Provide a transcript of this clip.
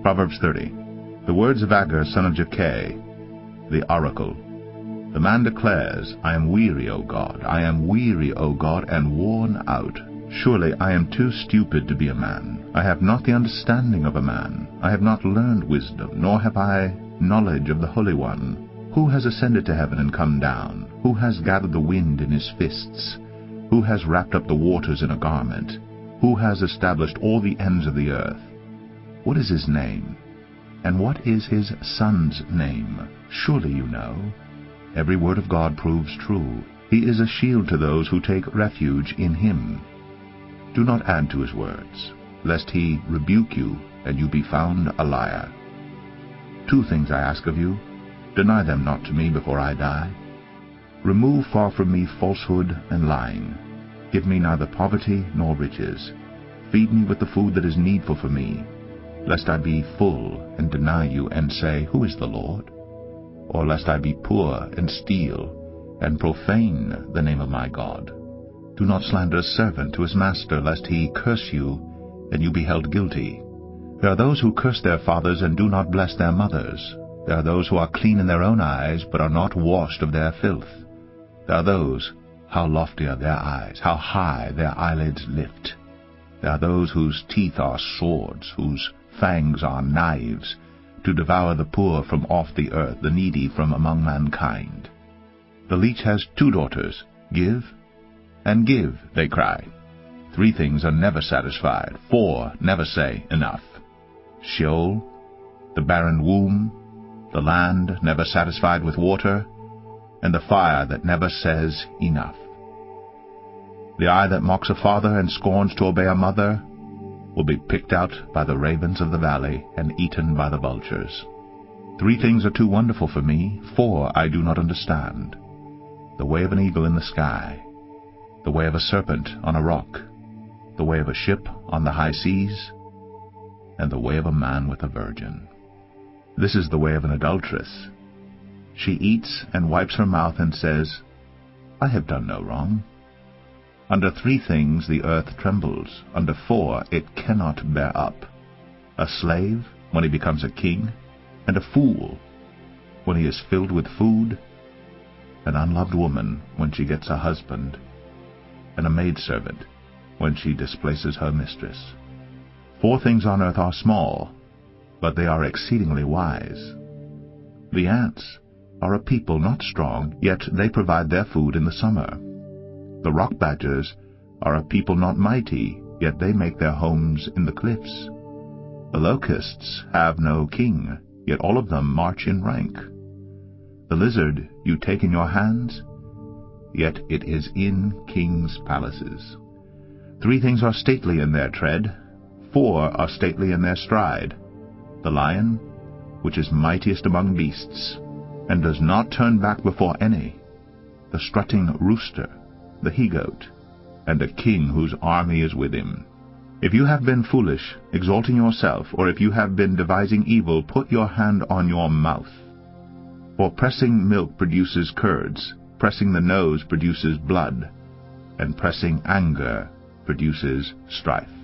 Proverbs 30. The words of Agur son of Jakeh, the oracle. The man declares, I am weary, O God, I am weary, O God, and worn out. Surely I am too stupid to be a man. I have not the understanding of a man. I have not learned wisdom, nor have I knowledge of the Holy One. Who has ascended to heaven and come down? Who has gathered the wind in his fists? Who has wrapped up the waters in a garment? Who has established all the ends of the earth? What is his name? And what is his son's name? Surely you know. Every word of God proves true. He is a shield to those who take refuge in him. Do not add to his words, lest he rebuke you, and you be found a liar. 2 things I ask of you. Deny them not to me before I die. Remove far from me falsehood and lying. Give me neither poverty nor riches. Feed me with the food that is needful for me, lest I be full and deny you and say, Who is the Lord? Or lest I be poor and steal and profane the name of my God. Do not slander a servant to his master, lest he curse you and you be held guilty. There are those who curse their fathers and do not bless their mothers. There are those who are clean in their own eyes, but are not washed of their filth. There are those, how lofty are their eyes, how high their eyelids lift. There are those whose teeth are swords, whose fangs are knives, to devour the poor from off the earth, the needy from among mankind. The leech has 2 daughters. Give, and give, they cry. 3 things are never satisfied. 4 never say enough. Sheol, the barren womb, the land never satisfied with water, and the fire that never says enough. The eye that mocks a father and scorns to obey a mother will be picked out by the ravens of the valley and eaten by the vultures. 3 things are too wonderful for me, 4 I do not understand. The way of an eagle in the sky, the way of a serpent on a rock, the way of a ship on the high seas, and the way of a man with a virgin. This is the way of an adulteress. She eats and wipes her mouth and says, I have done no wrong. Under 3 things the earth trembles, under 4 it cannot bear up. A slave, when he becomes a king, and a fool, when he is filled with food, an unloved woman, when she gets a husband, and a maidservant, when she displaces her mistress. 4 things on earth are small, but they are exceedingly wise. The ants are a people not strong, yet they provide their food in the summer. The rock badgers are a people not mighty, yet they make their homes in the cliffs. The locusts have no king, yet all of them march in rank. The lizard you take in your hands, yet it is in kings' palaces. 3 things are stately in their tread, 4 are stately in their stride. The lion, which is mightiest among beasts, and does not turn back before any. The strutting rooster, the he-goat, and a king whose army is with him. If you have been foolish, exalting yourself, or if you have been devising evil, put your hand on your mouth. For pressing milk produces curds, pressing the nose produces blood, and pressing anger produces strife.